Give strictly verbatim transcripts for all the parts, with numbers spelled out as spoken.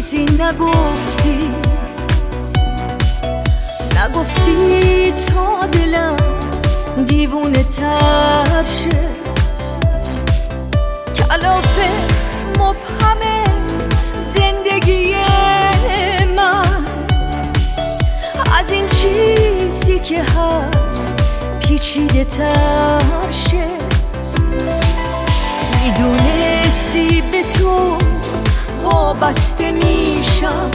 چیزی نگفتی، نگفتی تا دلم دیوونه تر شه. کلافه مبهم زندگی من از این چیزی که هست پیچیده تر شه. میدونستی به تو وابسته میشم،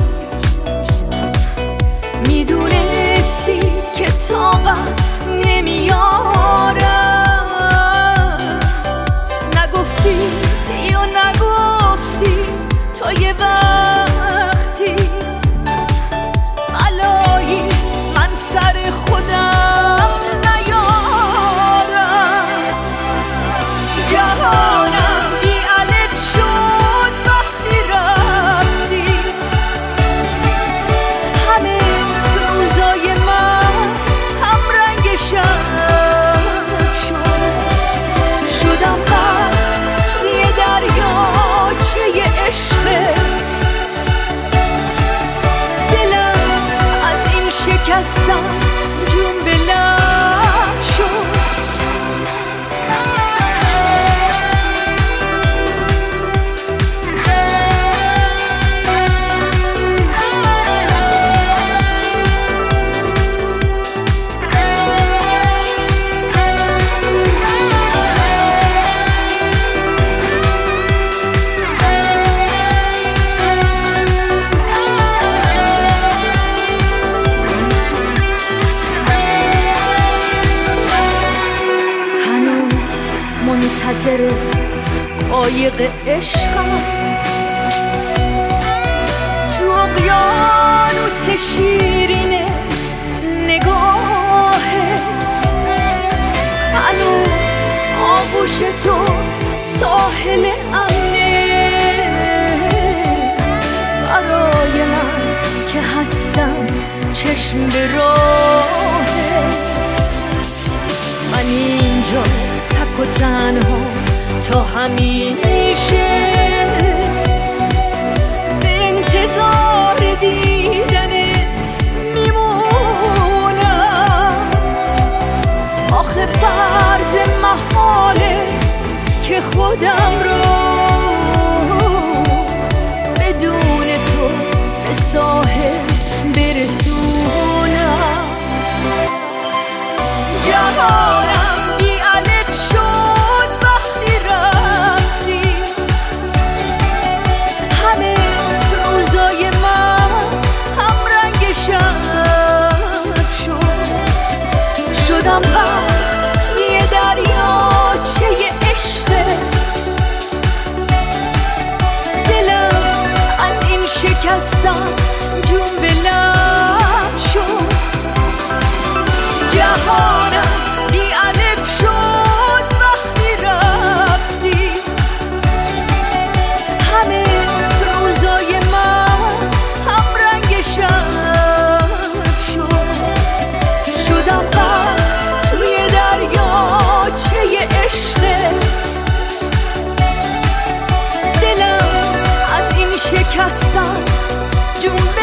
میدونستی که طاقت نمیارم. نگفتی یا نگفتی تا یه وقتی بلایی من سر خودم نیارم. جهانم بی الف شد وقتی رفتی، همه روزای من هم رنگ شب شد. شدم غرق توی دریاچه عشقت، دلم از این شکستم جون به لب شد. منتظر قایق عشقم تو اقیانوس شیرین نگاهت. هنوز آغوش تو ساحل امنه برای من که هستم چشم به راهت. من اینجا تک و تنها تا همیشه به انتظار دیدنت میمونم. آخه فرض محاله که خودم رو بدون تو به ساحل برسونم. جهانم بی الف شد وقتی رفتی، همه روزای من هم رنگ شب شد. شدم غرق توی دریاچه عشقت، دلم از این شکستم جون به لب شد. جهانم بی الف شد وقتی رفتی، همه روزای من هم رنگ شب شد. شدم غرق توی دریاچه عشقت، دلم از این شکستم جون به